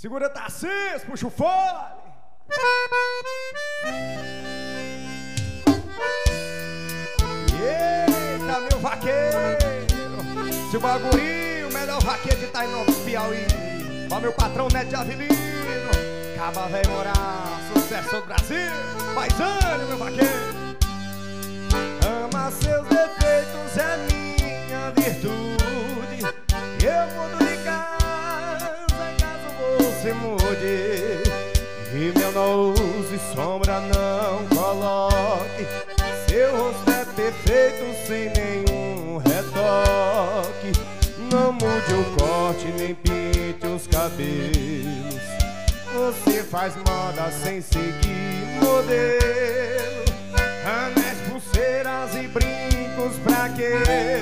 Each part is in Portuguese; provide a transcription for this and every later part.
Segura Tarcísio, puxa o fole. Eita, meu vaqueiro, seu bagulho, o melhor vaqueiro de Tainão, Piauí. Ó meu patrão Neto de Avelino, Caba Véi Morar, sucesso do Brasil. Paisano, meu vaqueiro. Ama seus defeitos, é minha virtude. Eu mudo de casa, caso você mude. E meu nose sombra não coloque. Seu rosto é perfeito sem nenhum retoque. Não mude o corte, nem pinte os cabelos. Você faz moda sem seguir modelo. Anéis, pulseiras e brincos pra quê?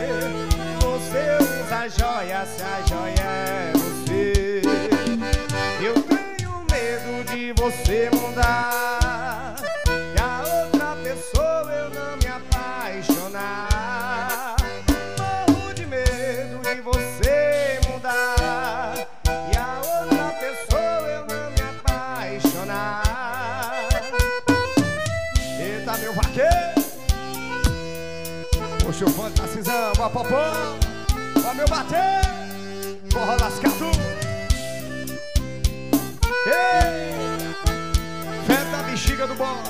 Você usa joia, se a joia é você. Eu tenho medo de você mudar, e a outra pessoa eu não me apaixonar. Morro de medo de você mudar, e a outra pessoa eu não me apaixonar. Eita, meu vaqueiro, puxa o fone da cisão, ó popô, ó meu bater, forró lascado. Ei, fé da bexiga do bom.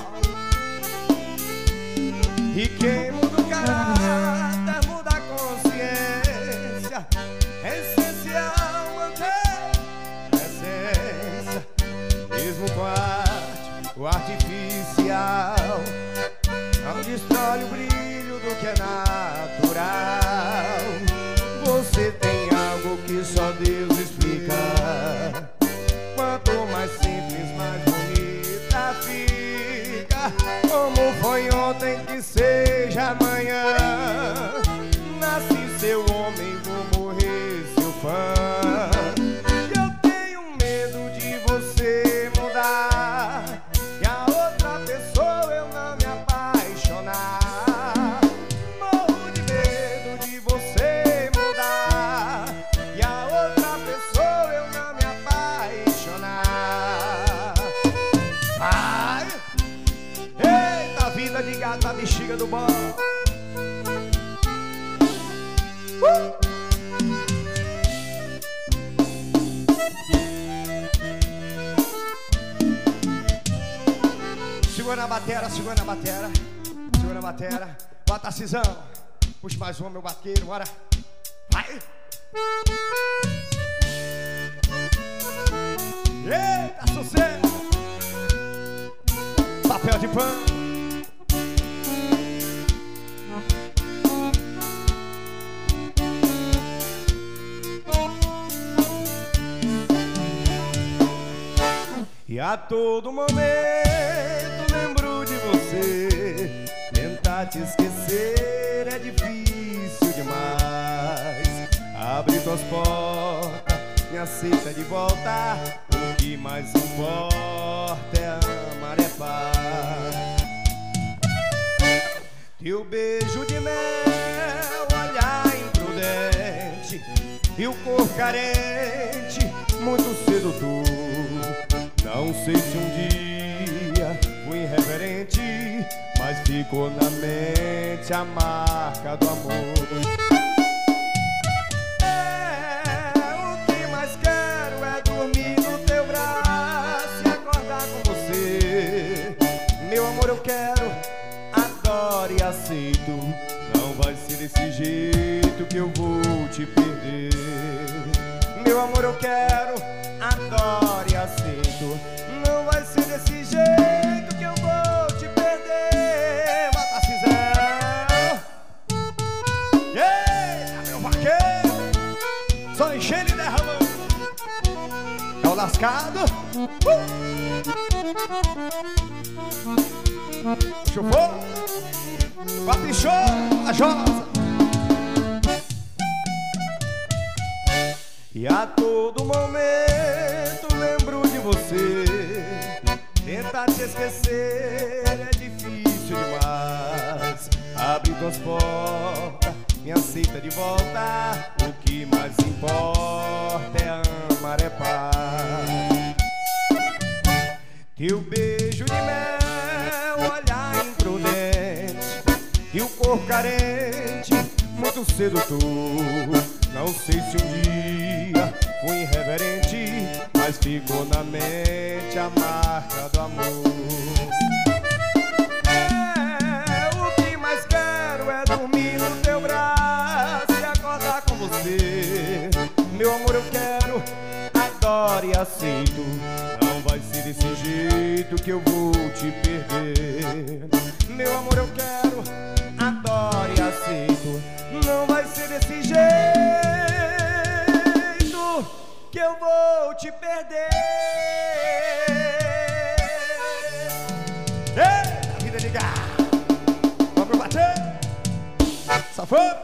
E quem muda o caráter, muda a consciência. É essencial manter a essência, mesmo com a arte, o artificial não destrói o brilho do que é natural. Você tem algo que só Deus explica. Quanto mais simples, mais bonita fica. Como foi ontem, que seja amanhã. Nasci seu homem, vou morrer seu fã. E eu tenho medo de você mudar, e a outra pessoa eu não me apaixonar. Morro de medo de você mudar, e a outra pessoa eu não me apaixonar. Vai! Eita, vida de gata, bexiga do bom. Segura na batera, segura na batera, segura na batera. Bota a cisão, puxa mais uma, meu vaqueiro, bora. Vai! Eita, sucesso! Papel de pano. E a todo momento lembro de você. Tentar te esquecer é difícil demais. Abre tuas portas, me aceita de volta. O que mais importa é amar, é paz. Teu beijo de mel, olhar imprudente, e o corpo carente, muito sedutor. Não sei se um dia fui irreverente, mas ficou na mente a marca do amor. O que mais quero é dormir no teu braço e acordar com você. Meu amor, eu quero, adoro e aceito. Não vai ser desse jeito que eu vou te perder. Meu amor, eu quero, adoro e aceito. Não vai ser desse jeito que eu vou te perder. Bota a cisão. Eita, meu vaqueiro, só enchendo e derramando. É o lascado. Chupou, caprichou a josa. E a todo momento lembro de você. Tentar te esquecer é difícil demais. Abre tuas portas, me aceita de volta. O que mais importa é amar, é paz. E o beijo de mel, olhar imprudente, e o corpo carente, muito sedutor. Não sei se um dia fui irreverente, mas ficou na mente a marca do amor. O que mais quero é dormir no teu braço e acordar com você. Meu amor, eu quero, adoro e aceito. Não vai ser desse jeito que eu vou te perder. Meu amor, eu quero, adoro e aceito. Não vai ser desse jeito que eu vou te perder. Eita, vida ligada. Vamos bater. Safado.